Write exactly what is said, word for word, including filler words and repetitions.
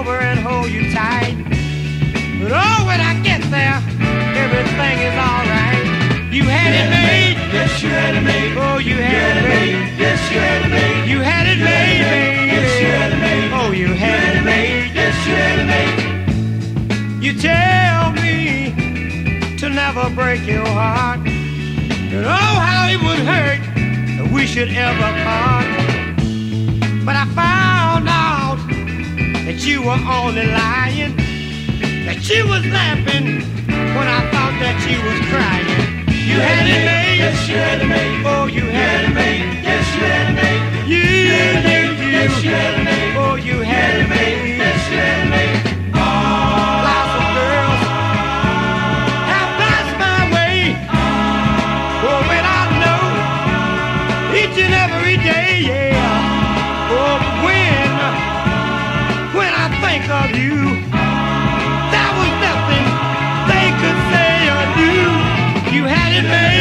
over and hold you tight. But oh, when I get there, everything is alright. You had it made, yes, you had it made. Oh, you had it made, yes, you had it made. you had it made, baby. Yes, you had it made. Oh, you had it made, yes, you had it made. You tell me to never break your heart, and oh, how it would hurt if we should ever part. But I found out that you were only lying, that you was laughing when I thought that you was crying. You had it made, yes, you had it made. oh, you had it made, yes, you had it made. you, you, yes, you had it made. oh, you had it made, yes, you had it made. Lots of girls have passed my way, oh, but I know each and every day, yeah. Oh, but when, when I think of you,